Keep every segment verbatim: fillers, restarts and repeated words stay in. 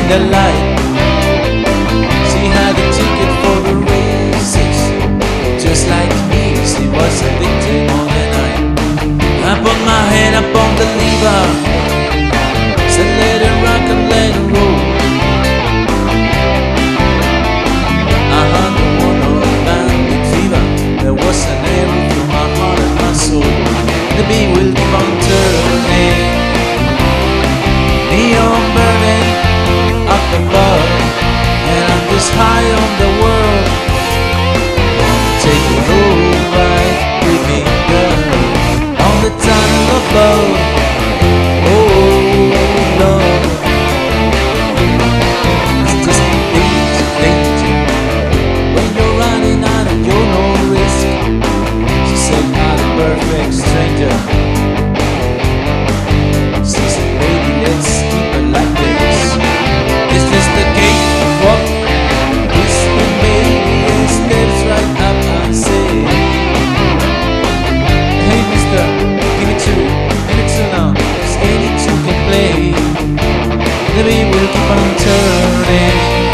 the light. She had a ticket for the races, just like me, she was a victim on the night. I put my head up on the lever, said let it rock and let it roll. I had the one on the bandit fever, there was an arrow through my heart and my soul. The bee will keep on turning, neon burning up above, and I'm just high on the world. Wanna take it all right with me, girl, on the tunnel of love. Oh Lord, it's just danger, danger when you're running out and you're no risk. She said, not a perfect stranger. She said, baby, let's keep it like this. Is this the gate? What? This the baby and steps right up and say, hey mister, give it two, give it two now. Cause any two can play. The bee will keep on turning,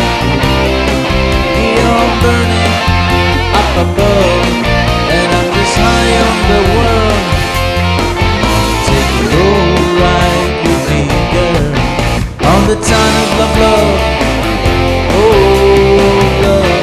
neon burning up above, and I'm just high on the world. Take it all right with me, girl, on the tunnel of love. Oh love,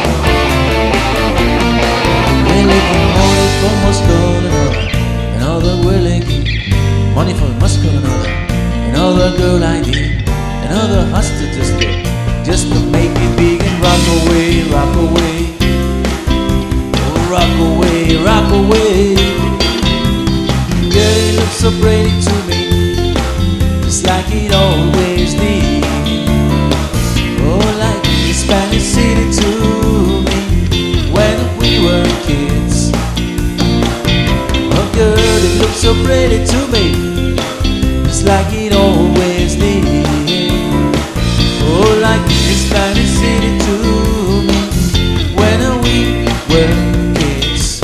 we're looking money for muscular, another we're looking money for muscular, another girl I need, another hustle just to, just to make it big and rock away, rock away, oh, rock away, rock away. Girl, it looks so pretty to me, just like it always did. Oh, like the Spanish City to me when we were kids. Oh, girl, it looks so pretty to me, just like it always did. Oh, like the Spanish City to me when we were kids.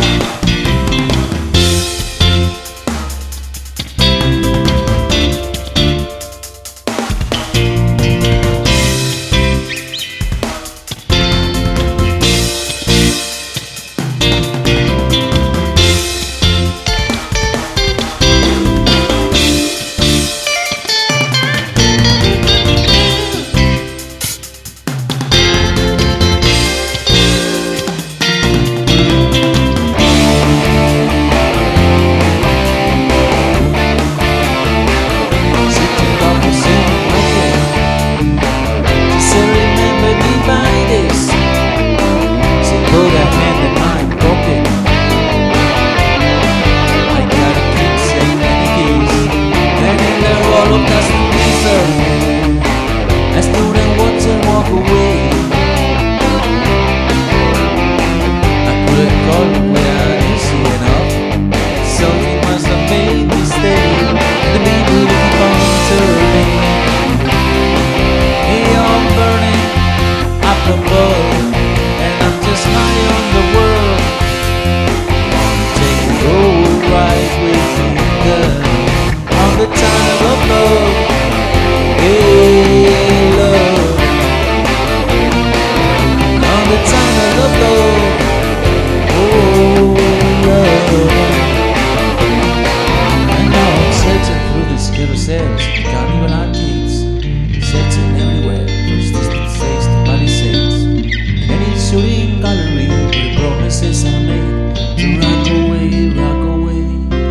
Carnival arcades, setting everywhere, first distant face to palisades, in any shooting gallery where the promises are made to rock away, rock away.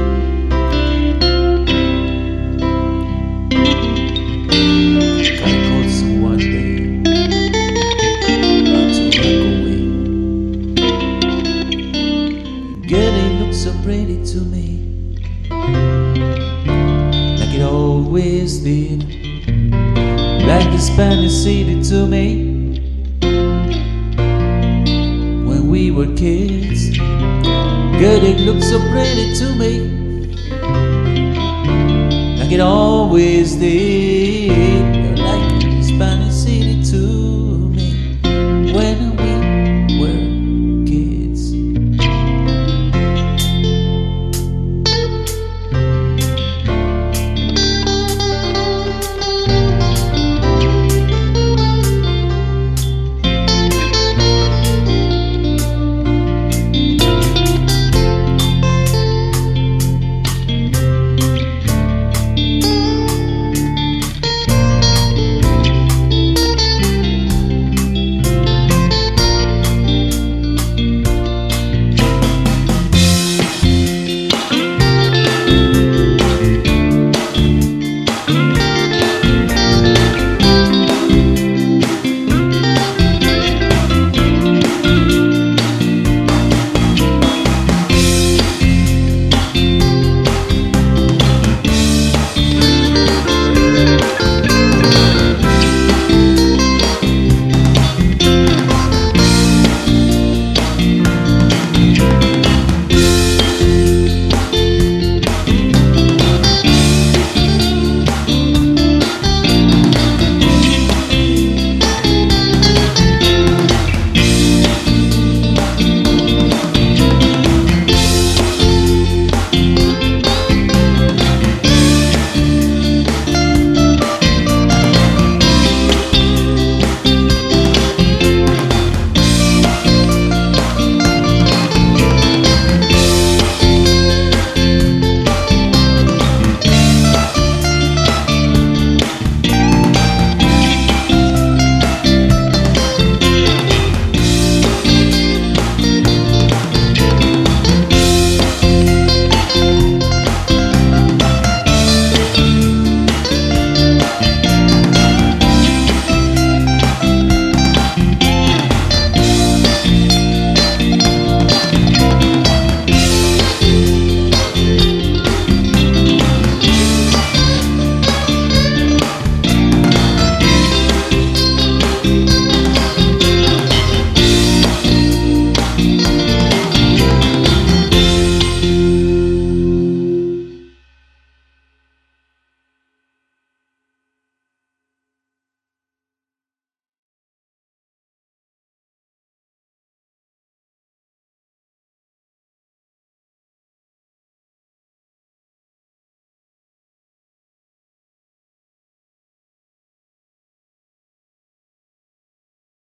Caracoles one day, rock to rock away. Girl, it looks so pretty to me, it always did, like the Spanish City to me when we were kids. Girl, it looks so pretty to me, like it always did.